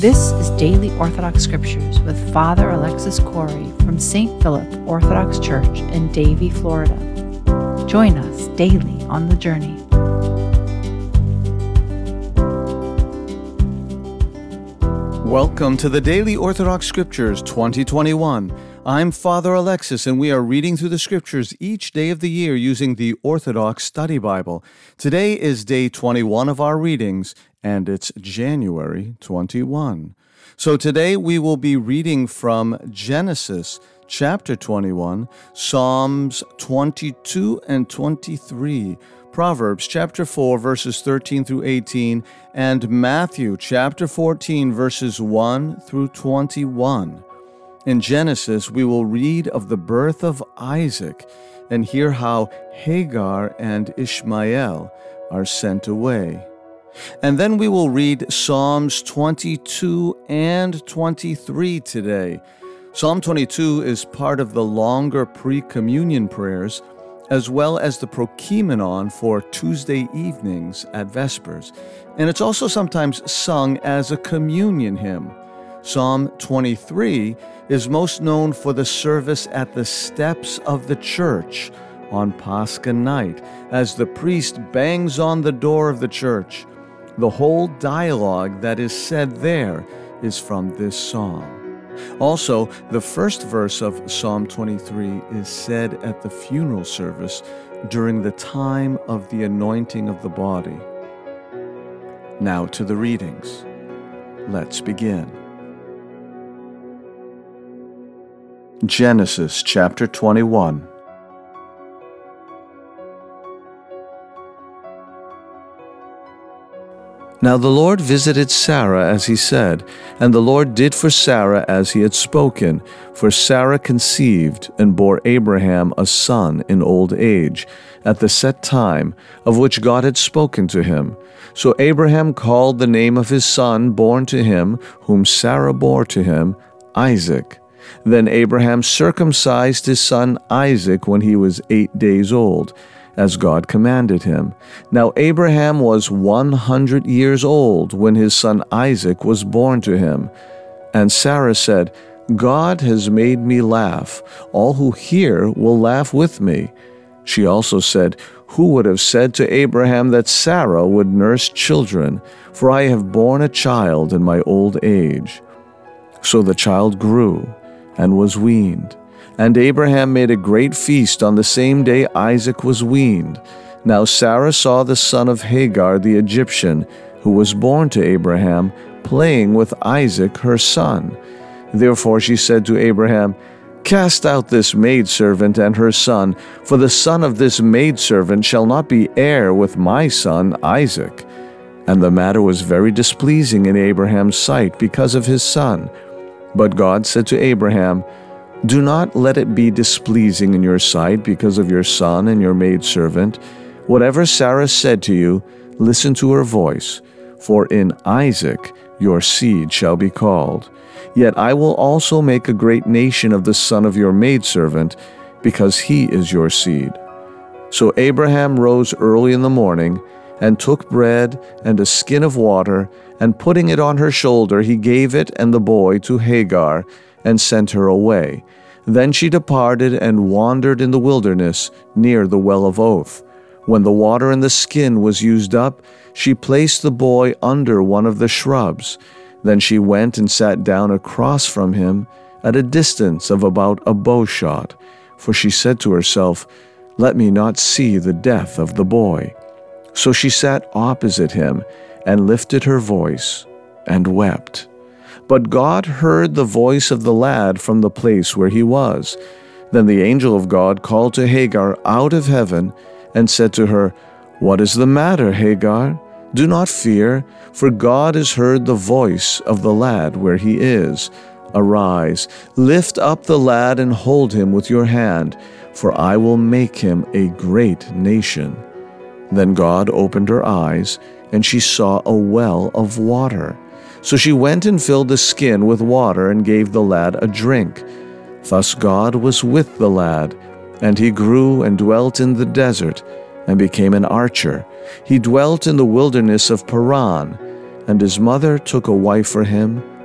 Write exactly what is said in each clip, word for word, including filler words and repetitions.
This is Daily Orthodox Scriptures with Father Alexis Corey from Saint Philip Orthodox Church in Davie, Florida. Join us daily on the journey. Welcome to the Daily Orthodox Scriptures twenty twenty-one. I'm Father Alexis, and we are reading through the Scriptures each day of the year using the Orthodox Study Bible. Today is day twenty-one of our readings, and it's January twenty-first. So today we will be reading from Genesis chapter twenty-one, Psalms twenty-two and twenty-three, Proverbs chapter four, verses thirteen through eighteen, and Matthew chapter fourteen, verses one through twenty-one. In Genesis, we will read of the birth of Isaac and hear how Hagar and Ishmael are sent away. And then we will read Psalms twenty-two and twenty-three today. Psalm twenty-two is part of the longer pre-communion prayers, as well as the Prokeimenon for Tuesday evenings at Vespers. And it's also sometimes sung as a communion hymn. Psalm twenty-three is most known for the service at the steps of the church on Pascha night, as the priest bangs on the door of the church. The whole dialogue that is said there is from this psalm. Also, the first verse of Psalm twenty-three is said at the funeral service during the time of the anointing of the body. Now to the readings. Let's begin. Genesis chapter twenty-one. Now the Lord visited Sarah as he said, and the Lord did for Sarah as he had spoken, for Sarah conceived and bore Abraham a son in old age, at the set time of which God had spoken to him. So Abraham called the name of his son born to him, whom Sarah bore to him, Isaac. Then Abraham circumcised his son Isaac when he was eight days old, as God commanded him. Now Abraham was one hundred years old when his son Isaac was born to him. And Sarah said, God has made me laugh. All who hear will laugh with me. She also said, Who would have said to Abraham that Sarah would nurse children? For I have borne a child in my old age. So the child grew and was weaned. And Abraham made a great feast on the same day Isaac was weaned. Now Sarah saw the son of Hagar the Egyptian, who was born to Abraham, playing with Isaac her son. Therefore she said to Abraham, Cast out this maidservant and her son, for the son of this maidservant shall not be heir with my son Isaac. And the matter was very displeasing in Abraham's sight because of his son. But God said to Abraham, Do not let it be displeasing in your sight because of your son and your maidservant. Whatever Sarah said to you, listen to her voice, for in Isaac your seed shall be called. Yet I will also make a great nation of the son of your maidservant, because he is your seed. So Abraham rose early in the morning, and took bread and a skin of water, and putting it on her shoulder, he gave it and the boy to Hagar, and sent her away. Then she departed and wandered in the wilderness near the well of Oph. When the water in the skin was used up, she placed the boy under one of the shrubs. Then she went and sat down across from him at a distance of about a bow shot, for she said to herself, Let me not see the death of the boy. So she sat opposite him and lifted her voice and wept. But God heard the voice of the lad from the place where he was. Then the angel of God called to Hagar out of heaven and said to her, What is the matter, Hagar? Do not fear, for God has heard the voice of the lad where he is. Arise, lift up the lad and hold him with your hand, for I will make him a great nation. Then God opened her eyes, and she saw a well of water. So she went and filled the skin with water and gave the lad a drink. Thus God was with the lad, and he grew and dwelt in the desert, and became an archer. He dwelt in the wilderness of Paran, and his mother took a wife for him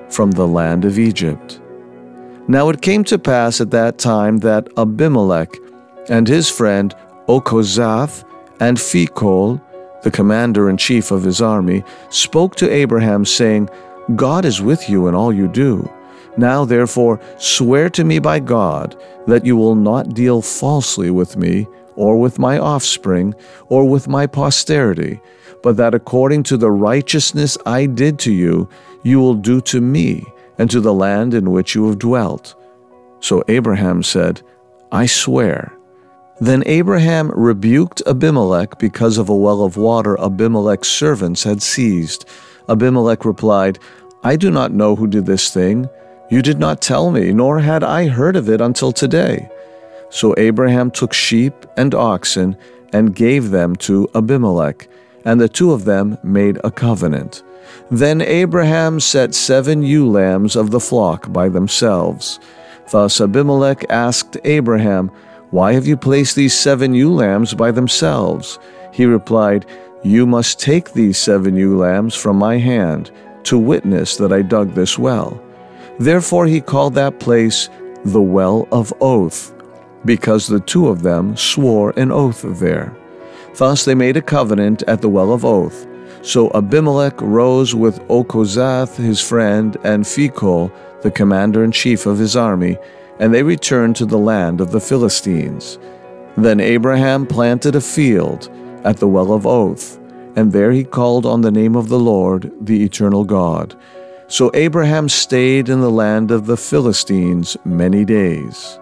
from the land of Egypt. Now it came to pass at that time that Abimelech and his friend Okozath and Phicol, the commander-in-chief of his army, spoke to Abraham, saying, God is with you in all you do. Now therefore swear to me by God that you will not deal falsely with me, or with my offspring, or with my posterity, but that according to the righteousness I did to you, you will do to me, and to the land in which you have dwelt. So Abraham said, I swear. Then Abraham rebuked Abimelech because of a well of water Abimelech's servants had seized. Abimelech replied, I do not know who did this thing. You did not tell me, nor had I heard of it until today. So Abraham took sheep and oxen and gave them to Abimelech, and the two of them made a covenant. Then Abraham set seven ewe lambs of the flock by themselves. Thus Abimelech asked Abraham, Why have you placed these seven ewe lambs by themselves? He replied, You must take these seven ewe lambs from my hand, to witness that I dug this well. Therefore he called that place the Well of Oath, because the two of them swore an oath there. Thus they made a covenant at the Well of Oath. So Abimelech rose with Okozath his friend and Phicol, the commander-in-chief of his army, and they returned to the land of the Philistines. Then Abraham planted a field at the Well of Oath, and there he called on the name of the Lord, the eternal God. So Abraham stayed in the land of the Philistines many days.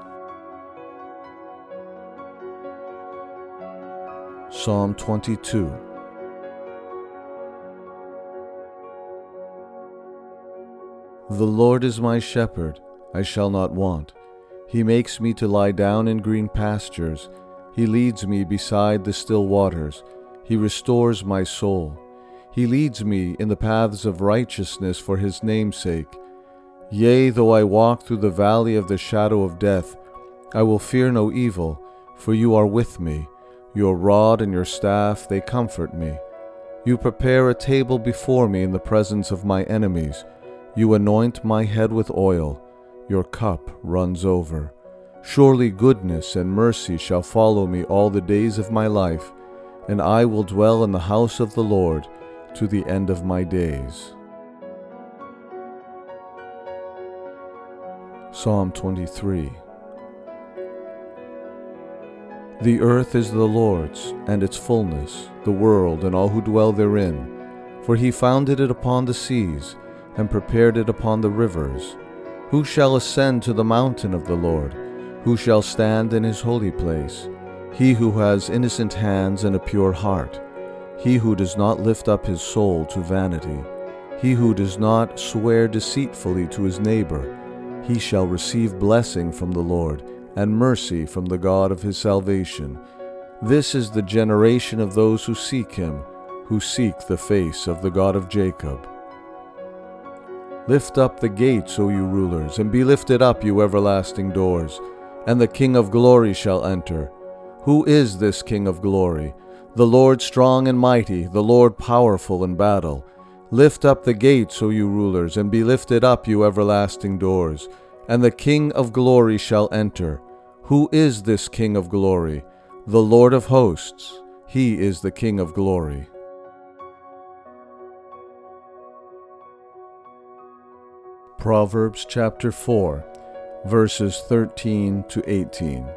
Psalm twenty-two. The Lord is my shepherd, I shall not want. He makes me to lie down in green pastures. He leads me beside the still waters. He restores my soul. He leads me in the paths of righteousness for his name's sake. Yea, though I walk through the valley of the shadow of death, I will fear no evil, for you are with me. Your rod and your staff, they comfort me. You prepare a table before me in the presence of my enemies. You anoint my head with oil. Your cup runs over. Surely goodness and mercy shall follow me all the days of my life, and I will dwell in the house of the Lord to the end of my days. Psalm twenty-three. The earth is the Lord's, and its fullness, the world and all who dwell therein. For he founded it upon the seas, and prepared it upon the rivers. Who shall ascend to the mountain of the Lord? Who shall stand in his holy place? He who has innocent hands and a pure heart. He who does not lift up his soul to vanity. He who does not swear deceitfully to his neighbor. He shall receive blessing from the Lord, and mercy from the God of his salvation. This is the generation of those who seek him, who seek the face of the God of Jacob. Lift up the gates, O you rulers, and be lifted up, you everlasting doors, and the King of glory shall enter. Who is this King of glory? The Lord strong and mighty, the Lord powerful in battle. Lift up the gates, O you rulers, and be lifted up, you everlasting doors, and the King of glory shall enter. Who is this King of glory? The Lord of hosts. He is the King of glory. Proverbs chapter four, verses thirteen to eighteen.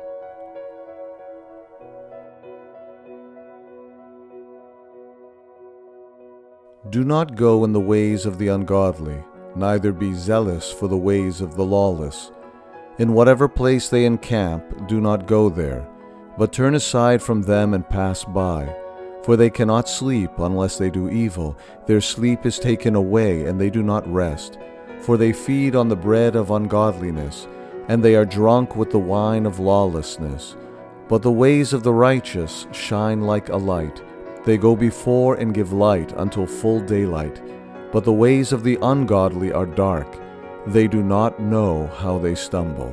Do not go in the ways of the ungodly, neither be zealous for the ways of the lawless. In whatever place they encamp, do not go there, but turn aside from them and pass by. For they cannot sleep unless they do evil. Their sleep is taken away, and they do not rest. For they feed on the bread of ungodliness, and they are drunk with the wine of lawlessness. But the ways of the righteous shine like a light. They go before and give light until full daylight. But the ways of the ungodly are dark. They do not know how they stumble.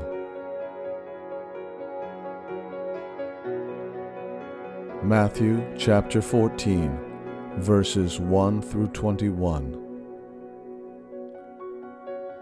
Matthew chapter fourteen, verses one through twenty-one.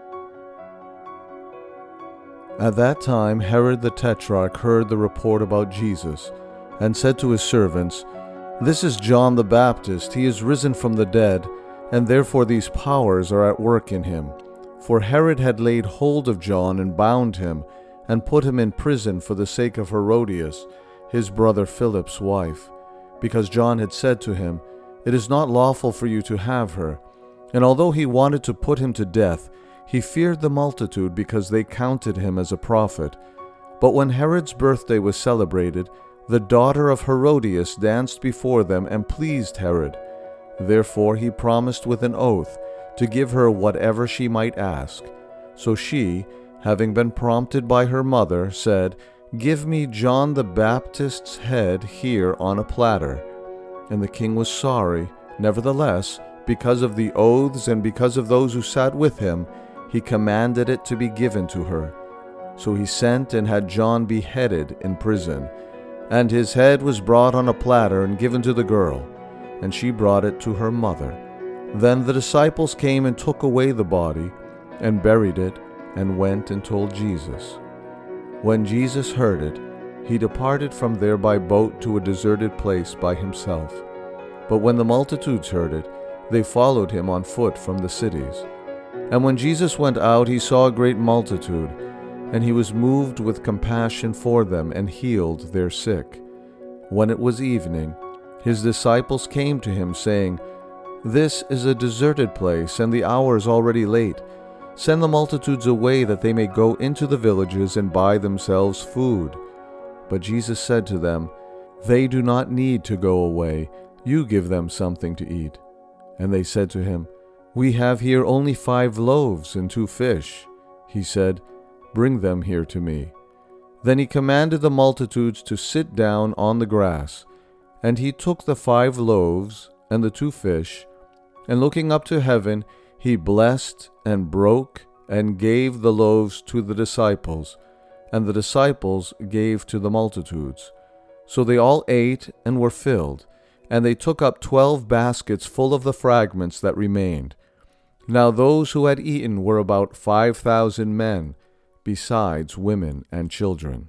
At that time Herod the Tetrarch heard the report about Jesus, and said to his servants, "This is John the Baptist. He is risen from the dead, and therefore these powers are at work in him." For Herod had laid hold of John and bound him, and put him in prison for the sake of Herodias, his brother Philip's wife, because John had said to him, "It is not lawful for you to have her." And although he wanted to put him to death, he feared the multitude because they counted him as a prophet. But when Herod's birthday was celebrated, the daughter of Herodias danced before them and pleased Herod. Therefore he promised with an oath to give her whatever she might ask. So she, having been prompted by her mother, said, "Give me John the Baptist's head here on a platter." And the king was sorry. Nevertheless, because of the oaths and because of those who sat with him, he commanded it to be given to her. So he sent and had John beheaded in prison. And his head was brought on a platter and given to the girl, and she brought it to her mother. Then the disciples came and took away the body, and buried it, and went and told Jesus. When Jesus heard it, he departed from there by boat to a deserted place by himself. But when the multitudes heard it, they followed him on foot from the cities. And when Jesus went out, he saw a great multitude, and he was moved with compassion for them, and healed their sick. When it was evening, his disciples came to him, saying, "This is a deserted place, and the hour is already late. Send the multitudes away, that they may go into the villages and buy themselves food." But Jesus said to them, "They do not need to go away. You give them something to eat." And they said to him, "We have here only five loaves and two fish." He said, "Bring them here to me." Then he commanded the multitudes to sit down on the grass. And he took the five loaves and the two fish, and looking up to heaven, he blessed and broke and gave the loaves to the disciples, and the disciples gave to the multitudes. So they all ate and were filled, and they took up twelve baskets full of the fragments that remained. Now those who had eaten were about five thousand men, besides women and children.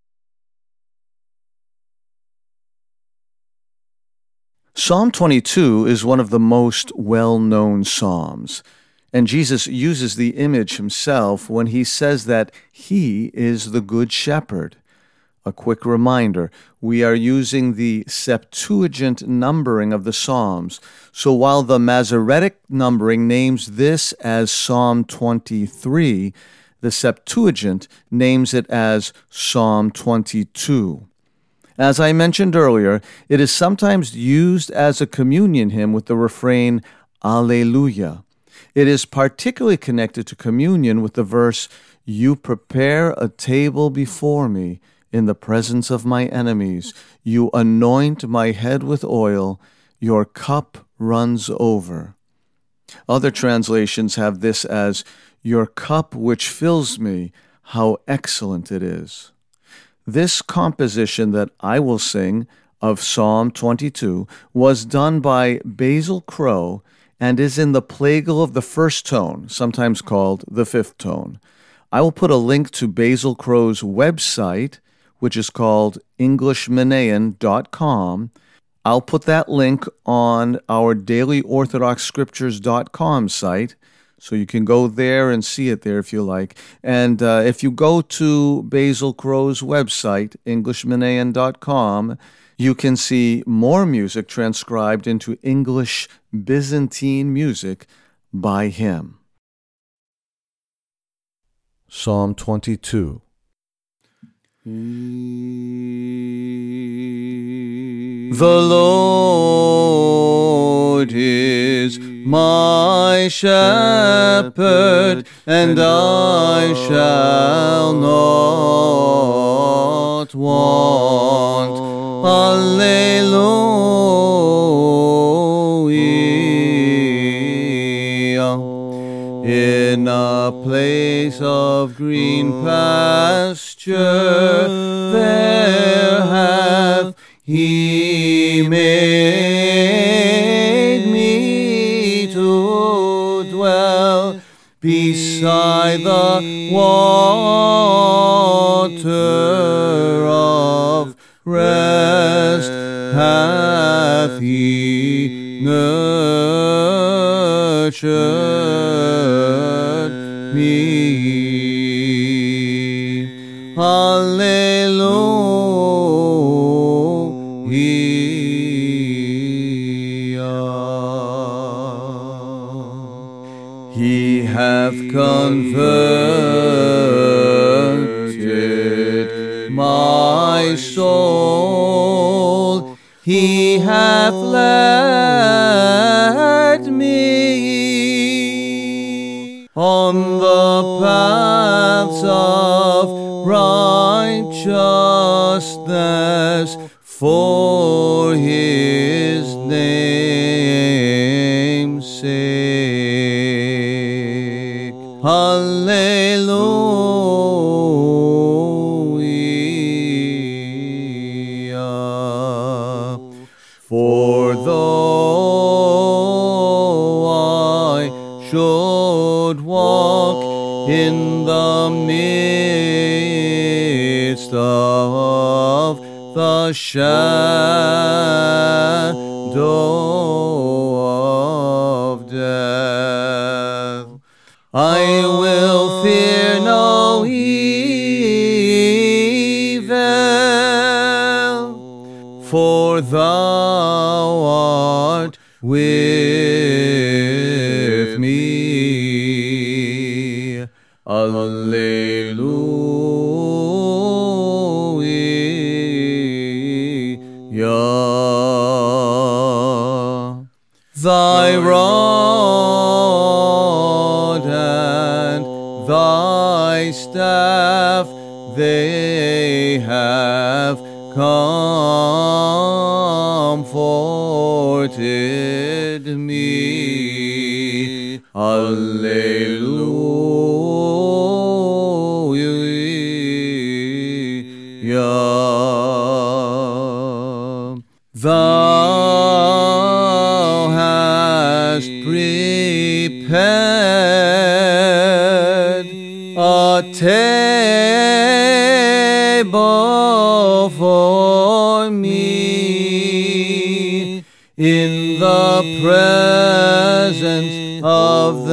Psalm twenty-two is one of the most well-known psalms, and Jesus uses the image himself when he says that he is the good shepherd. A quick reminder, we are using the Septuagint numbering of the Psalms, so while the Masoretic numbering names this as Psalm twenty-three, the Septuagint names it as Psalm twenty-two. As I mentioned earlier, it is sometimes used as a communion hymn with the refrain, Alleluia. It is particularly connected to communion with the verse, "You prepare a table before me in the presence of my enemies. You anoint my head with oil. Your cup runs over." Other translations have this as, "Your cup which fills me, how excellent it is." This composition that I will sing of Psalm twenty-two was done by Basil Crow and is in the plagal of the first tone, sometimes called the fifth tone. I will put a link to Basil Crow's website, which is called english manean dot com. I'll put that link on our daily orthodox scriptures dot com site, so you can go there and see it there if you like. And uh, if you go to Basil Crow's website, english manean dot com, you can see more music transcribed into English Byzantine music by him. Psalm twenty-two. The Lord is my shepherd, and I shall not want. Alleluia. In a place of green pasture, there hath He made me to dwell beside the water. hath he nurtured me. Hallelujah. He hath converted my soul. He hath led me on the paths of righteousness for his name's sake. Hallelujah. For though I should walk in the midst of the shadow of death, I will fear no evil, for thou art with me. Alleluia. Thy rod and thy staff, they have comforted me. Alleluia. Thou hast prepared a table for me in the presence of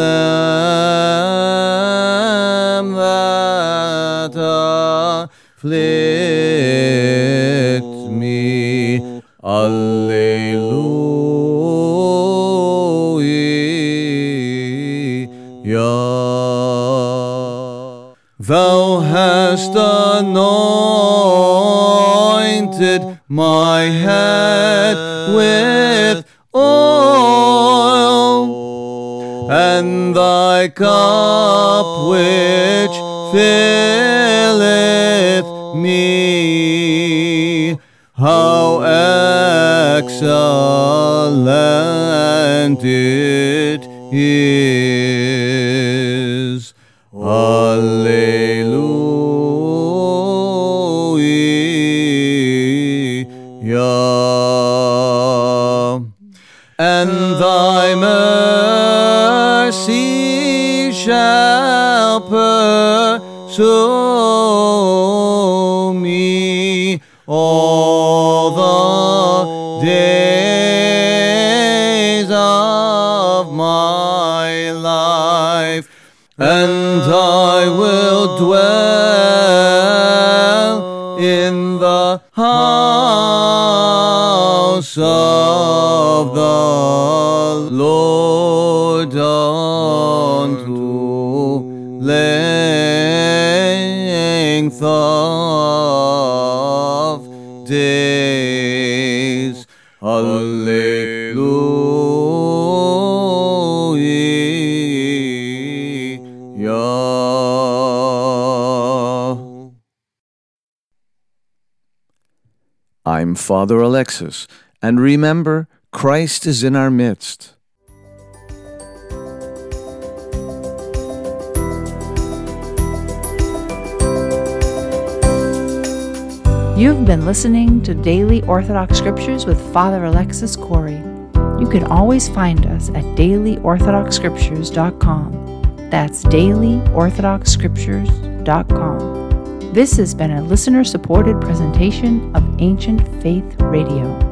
them that afflict me. Alleluia. Thou hast anointed my head with oil, and thy cup which filleth me, how excellent it is. Alleluia. And thy mercy shall pursue me all the days of my life, and I will dwell in the house of the Lord unto length of days. Hallelujah. I'm Father Alexis, and remember, Christ is in our midst. You've been listening to Daily Orthodox Scriptures with Father Alexis Corey. You can always find us at daily orthodox scriptures dot com. That's daily orthodox scriptures dot com. This has been a listener-supported presentation of Ancient Faith Radio.